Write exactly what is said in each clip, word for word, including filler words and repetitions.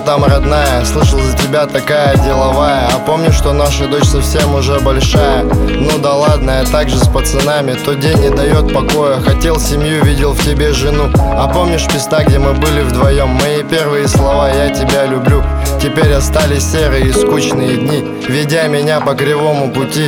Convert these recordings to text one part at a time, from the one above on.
там, родная? Слышал, за тебя такая деловая. А помню, что наша дочь совсем уже большая. Ну да ладно, я также с пацанами. Тот день не дает покоя. Хотел семью, видел в тебе жену. А помнишь места, где мы были вдвоем? Мои первые слова: я тебя люблю. Теперь остались серые и скучные дни, ведя меня по кривому пути.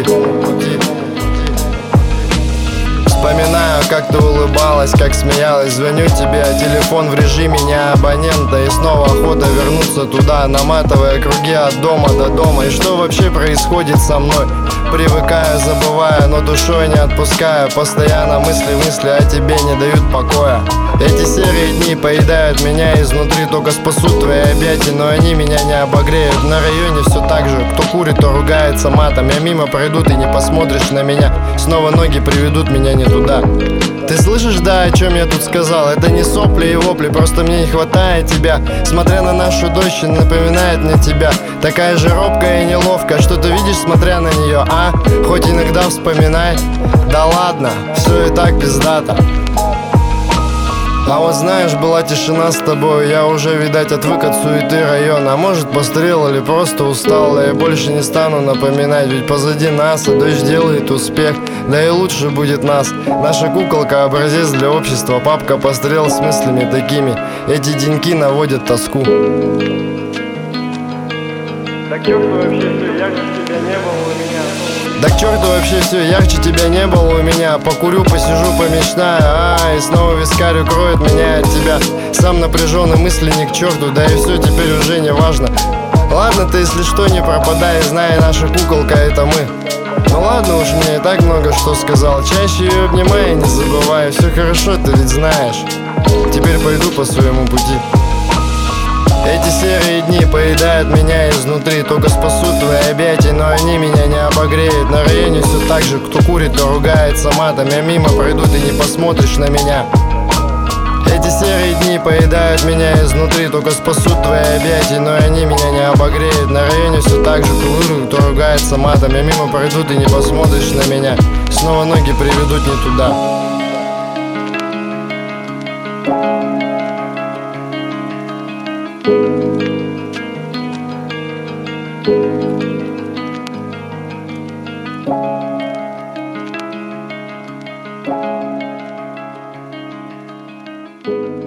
Вспоминаю, как ты улыбалась, как смеялась. Звоню тебе, а телефон в режиме не абонента. И снова охота вернуться туда, наматывая круги от дома до дома. И что вообще происходит со мной? Привыкаю, забываю, но душой не отпускаю. Постоянно мысли, мысли о тебе не дают покоя. Эти серые дни поедают меня изнутри. Только спасут твои объятия, но они меня не обогреют. На районе все так же, кто курит, то ругается матом. Я мимо пройду, ты не посмотришь на меня. Снова ноги приведут меня не туда. Ты слышишь, да, о чем я тут сказал? Это не сопли и вопли, просто мне не хватает тебя. Смотря на нашу дочь, напоминает мне тебя. Такая же робкая и неловкая, что ты видишь, смотря на нее, а? Хоть иногда вспоминай. Да ладно, все и так пиздато. А вот знаешь, была тишина с тобой. Я уже, видать, отвык от суеты района. А может, пострел или просто устал. Я больше не стану напоминать, ведь позади нас, а дождь делает успех. Да и лучше будет нас. Наша куколка — образец для общества. Папка пострел с мыслями такими. Эти деньки наводят тоску. Так чё, что вообще все ярче тебя не было у меня? Да к черту вообще все, ярче тебя не было у меня. Покурю, посижу, помечтаю, а, и снова вискарь укроет меня от тебя. Сам напряженный, мысли ни к черту, да и все теперь уже не важно. Ладно, ты если что не пропадай, знай, наша куколка — это мы. Ну ладно уж, мне и так много что сказал. Чаще ее обнимай и не забывай. Все хорошо, ты ведь знаешь. Теперь пойду по своему пути. Эти серые дни поедают меня изнутри. Только спасут твои объятия, но они меня не обогреют. На районе все так же, кто курит, то ругается матом. Я мимо пройду, ты не посмотришь на меня. Эти серые дни поедают меня изнутри. Только спасут твои объятия, но они меня не обогреют. На районе все так же, кто курит, то ругается матом. Я мимо пройду, ты не посмотришь на меня. Снова ноги приведут не туда. Thank you.